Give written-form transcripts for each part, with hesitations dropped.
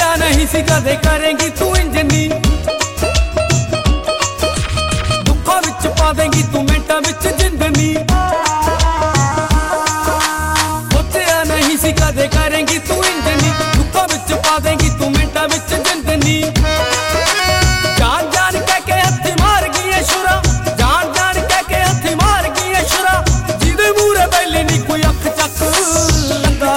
ਸੋਚਿਆ ਨਹੀਂ ਸੀ ਕਦੇ ਕਰੇਂਗੀ ਤੂੰ ਇੰਜਨੀ, ਦੁੱਖਾਂ ਵਿੱਚ ਪਾ ਦੇਂਗੀ ਤੂੰ ਮਿੰਟਾਂ ਵਿੱਚ ਜਿੰਦਨੀ। ਸੋਚਿਆ ਨਹੀਂ ਸੀ ਕਦੇ ਕਰੇਂਗੀ ਤੂੰ ਇੰਜਨੀ, ਦੁੱਖਾਂ ਵਿੱਚ ਪਾ ਦੇਂਗੀ ਤੂੰ ਮਿੰਟਾਂ ਵਿੱਚ ਜਿੰਦਨੀ। ਜਾਨ ਜਾਨ ਕਹਿ ਕੇ ਹੱਥੀ ਮਾਰ ਗਈ ਸ਼ੁਰਾ, ਜਾਨ ਜਾਨ ਕਹਿ ਕੇ ਹੱਥੀ ਮਾਰ ਗਈ ਸ਼ੁਰਾ, ਜਿਹਦੇ ਮੂਹਰੇ ਬੈਲੀ ਨੀ ਕੋਈ ਅੱਖ ਚੱਕਦਾ।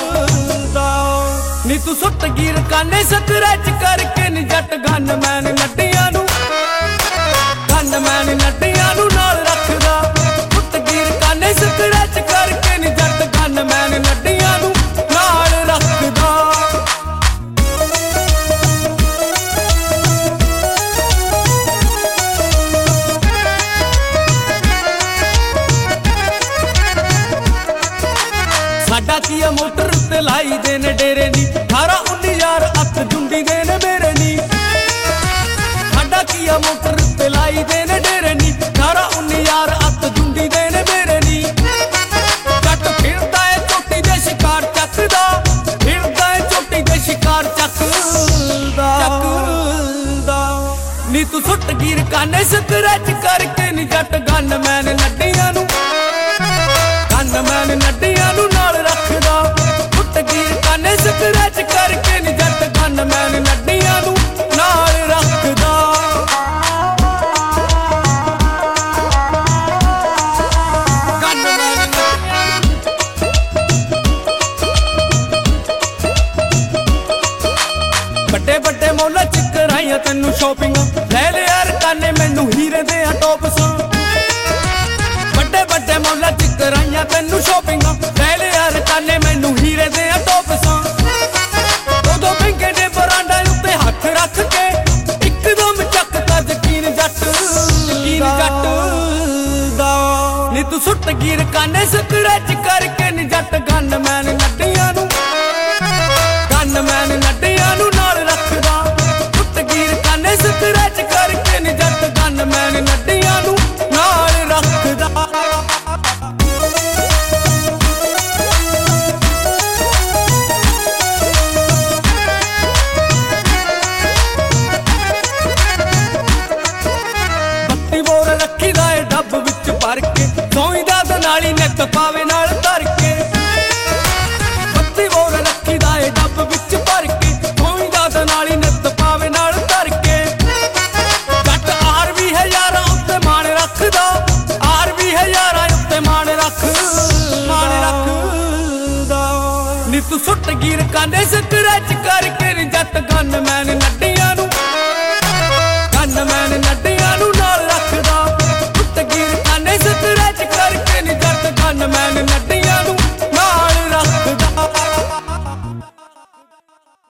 ਨੀ ਤੂੰ ਸੁੱਟ ਗੀਰ ਕਾਨੇ ਸਕਰੈਚ ਕਰਕੇ ਨੀ ਜੱਟ ਗਨਮੈਨ ਨੱਡੀਆਂ ਨੂੰ, ਗਨਮੈਨ ਨੱਡੀਆਂ ਨੂੰ ਨਾਲ ਰੱਖਦਾ। ਸੁੱਟ ਗੀਰ ਕਾਨੇ ਸਕਰੈਚ ਕਰਕੇ ਨੀ ਜੱਟ ਗਨਮੈਨ ਨੱਡੀਆਂ ਨੂੰ ਨਾਲ ਰੱਖਦਾ। ਸਾਡਾ ਕੀ ਆ ਮੋਟਰ ਉੱਤੇ ਲਾਈ ਦੇ ਨੇ ਡੇਰੇ ਨੀ, 18-19 ਯਾਰ ਅੱਤ ਜੁੰਡੀ ਦੇ ਨੇ ਮੇਰੇ ਨੀ। ਸਾਡਾ ਕੀ ਆ ਮੋਟਰ ਉੱਤੇ ਲਾਈ ਦੇ ਨੇ ਡੇਰੇ ਨੀ, 18-19 ਯਾਰ ਅੱਤ ਜੁੰਡੀ ਦੇ ਨੇ ਮੇਰੇ ਨੀ। ਜੱਟ ਫਿਰਦਾ ਏ ਚੋਟੀ ਦੇ ਸ਼ਿਕਾਰ ਚੱਕਦਾ, ਫਿਰਦਾ ਏ ਚੋਟੀ ਦੇ ਸ਼ਿਕਾਰ ਚੱਕਦਾ। ਨੀ ਤੂੰ ਸੁੱਟ ਗੀਰ ਕਾਨੇ ਸਕਰੈਚ ਕਰਕੇ ਨੀ ਜੱਟ ਗਨਮੈਨ ਨੱਡੀਆਂ ਨੂੰ, ਗਨਮੈਨ ਨੱਡੀਆਂ ਨੂੰ ਨਾਲ ਰੱਖਦਾ। ਸੁੱਟ ਗੀਰ ਕਾਨੇ ਸਕਰੈਚ ਕਰਕੇ ਨੀ ਜੱਟ ਗਨਮੈਨ ਨੱਡੀਆਂ ਨੂੰ ਨਾਲ ਰੱਖਦਾ। ਵੱਡੇ ਵੱਡੇ ਮੌਲਾਂ ਚ ਕਰਾਈਆਂ ਤੈਨੂੰ ਸ਼ੋਪਿੰਗ, ਲੈ ਲੈ ਯਾਰ ਕਾਨੇ ਮੈਨੂੰ ਹੀਰੇ ਦੇ ਟੋਪਸ। ਵੱਡੇ ਵੱਡੇ ਮੌਲਾਂ ਚ ਕਰਾਈਆਂ ਤੈਨੂੰ ਸ਼ੋਪਿੰਗ, ਲੈ ਲੈ ਯਾਰ ਕਾਨੇ ਮੈਨੂੰ ਹੀਰੇ ਦੇ ਟੋਪਸ। ਉਦੋਂ ਮਹਿੰਗੇ ਦੇ ਬਰਾਂਡਾਂ ਉੱਤੇ ਹੱਥ ਰੱਖ ਕੇ ਇੱਕਦਮ ਚੱਕਦਾ ਯਕੀਨ ਜੱਟ, ਯਕੀਨ ਜੱਟ ਦਾ। ਨੀ ਤੂੰ ਸੁੱਟ ਗੀਰ ਕਾਨੇ ਸਕਰੈਚ ਕਰਕੇ ਨੀ ਜੱਟ ਗਨਮੈਨ ਨੱਡੀਆਂ ਨੂੰ, ਗਨਮੈਨ ਨੱਡੀਆਂ ਨੂੰ ਨਾਲ ਰੱਖਦਾ। ਸੁੱਟ ਗੀਰ ਕਾਨੇ ਸਕਰੈਚ ਕਰਕੇ ਨੀ ਜੱਟ ਗਨਮੈਨ ਨੱਡੀਆਂ ਨੂੰ ਨਾਲ ਰੱਖਦਾ। ਬੱਤੀ ਬੋਰ ਰੱਖੀ ਦਾ ਏ ਡੱਬ ਵਿੱਚ ਭਰ ਕੇ, ਸੌਂਦਾ ਦਨਾਲੀ ਨਿੱਤ ਪਾਵੇ ਨਾਲ ਧਰ ਕੇ। ਬੱਤੀ ਬੋਰ ਰੱਖੀ ਦਾ ਏ ਡੱਬ ਵਿੱਚ ਭਰ ਕੇ, ਸੌਂਦਾ ਦਨਾਲੀ ਨਿੱਤ ਪਾਵੇ ਨਾਲ ਧਰ ਕੇ। ਜੱਟ ਆਰ ਵੀ ਹੈ ਯਾਰਾਂ ਉੱਤੇ ਮਾਣ ਰੱਖਦਾ, ਆਰ ਵੀ ਹੈ ਯਾਰਾਂ ਉੱਤੇ ਮਾਣ ਰੱਖਦਾ। ਨੀ ਤੂੰ ਸੁੱਟ ਗੀਰ ਕਾਨੇ ਸਕਰੈਚ ਕਰਕੇ ਨੀ ਜੱਟ ਗਨਮੈਨ ਨੱਡੀਆਂ ਨੂੰ, ਗਨਮੈਨ ਨੱਡੀ